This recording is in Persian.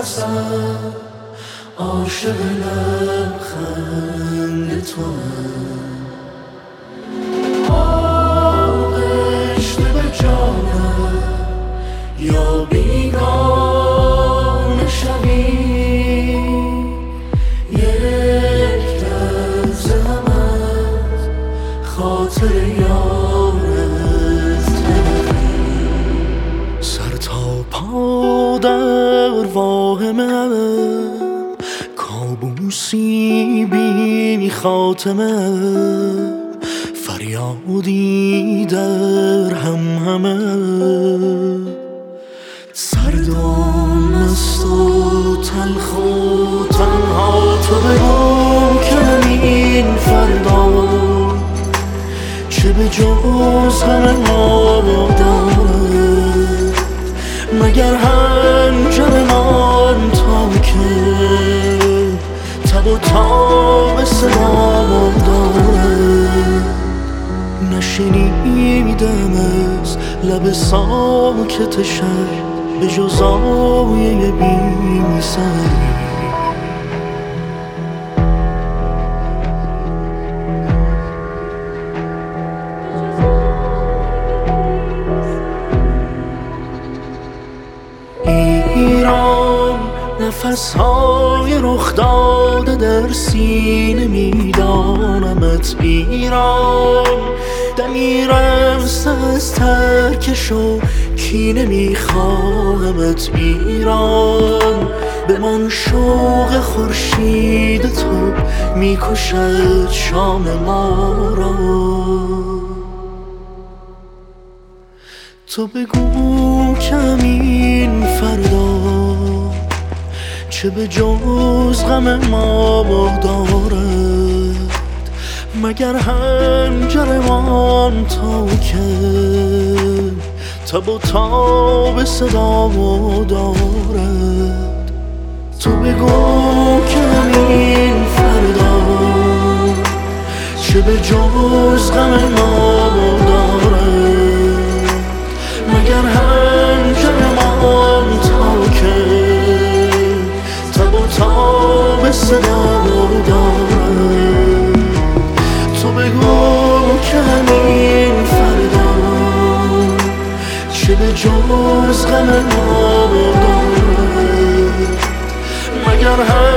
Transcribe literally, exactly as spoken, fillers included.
نفسم عاشق لبخند توام. آغشته به جانم یا بیگانه شوی، یک لحظه هم از خاطر یارت نبری. سر تا پا در واهمم، کابوسی بی خاتمه، فریادی در هم همه. سردم است و تلخ و تنها، تو بگو که این فردا چه به جز غم ما دارد، مگر هنجرمان تا که تب و تاب صدا دارد. نشنیدم از لب ساکت شهر به جز آیه بی سری. ایران نفسهای رخ داده در سینه میدانمت. ایران دمی رمز از ترکش و کینه میخواهمت. ایران بمان شوق خورشید تو میکشد شام ما را. تو بگو کمین فردا چه به جز غم ما دارد، مگر هنجرمان تا که تب و تاب صدا دارد. تو بگو کمین فردا چه به جز غم ما دارد، مگر هنجرمان تا که تب و تاب صدا دارد. تو بگو که همین فردا چه به جز غم ما دارد، مگر